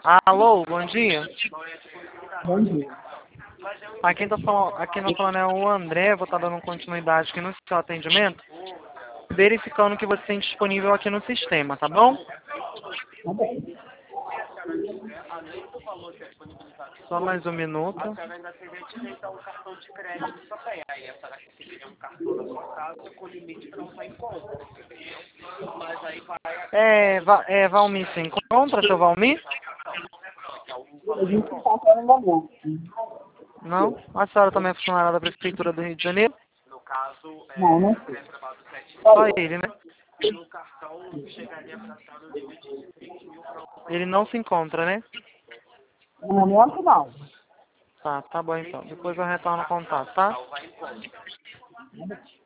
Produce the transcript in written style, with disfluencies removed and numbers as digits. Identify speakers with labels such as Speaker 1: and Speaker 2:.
Speaker 1: Alô, bom dia.
Speaker 2: Bom dia.
Speaker 1: Aqui nós falando é o André, vou estar dando continuidade aqui no seu atendimento, verificando que você tem disponível aqui no sistema, tá bom?
Speaker 2: Tá bem.
Speaker 1: Só mais um minuto. Valmir, se encontra, seu Valmir?
Speaker 2: A gente se encontra no momento.
Speaker 1: Não? A senhora também é funcionária da Prefeitura do Rio de Janeiro?
Speaker 2: Não, não sei.
Speaker 1: Só ele, né? Ele não se encontra, né?
Speaker 2: No momento, não.
Speaker 1: Tá bom então. Depois eu retorno o contato, tá?